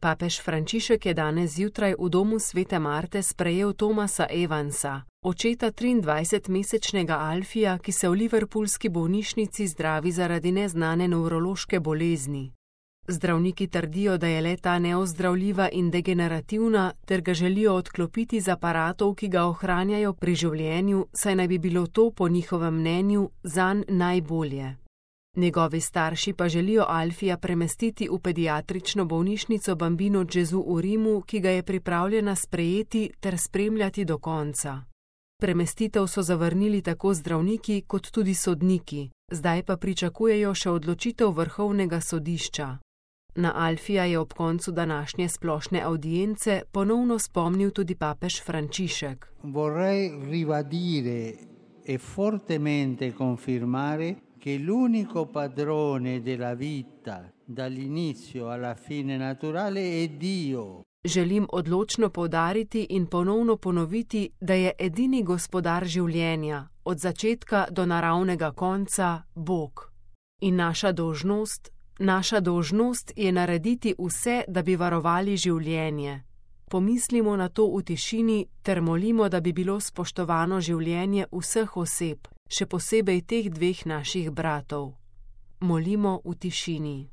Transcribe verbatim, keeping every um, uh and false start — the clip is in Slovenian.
Papež Frančišek je danes zjutraj v domu svete Marte sprejel Thomasa Evansa, očeta triindvajsetmesečnega Alfija, ki se v liverpoolski bolnišnici zdravi zaradi neznane nevrološke bolezni. Zdravniki trdijo, da je le ta neozdravljiva in degenerativna, ter ga želijo odklopiti z aparatov, ki ga ohranjajo pri življenju, saj naj bi bilo to, po njihovem mnenju, zanj najbolje. Njegovi starši pa želijo Alfija premestiti v pediatrično bolnišnico Bambino Gesù v Rimu, ki ga je pripravljena sprejeti ter spremljati do konca. Premestitev so zavrnili tako zdravniki kot tudi sodniki, zdaj pa pričakujejo še odločitev vrhovnega sodišča. Na Alfija je ob koncu današnje splošne avdience ponovno spomnil tudi papež Frančišek. Vorrei ribadire e fortemente confermare che l'unico padrone della vita dall'inizio alla fine naturale è Dio. Želim odločno poudariti in ponovno ponoviti, da je edini gospodar življenja, od začetka do naravnega konca, Bog. In naša dolžnost, naša dolžnost je narediti vse, da bi varovali življenje. Pomislimo na to v tišini ter molimo, da bi bilo spoštovano življenje vseh oseb, še posebej teh dveh naših bratov. Molimo v tišini.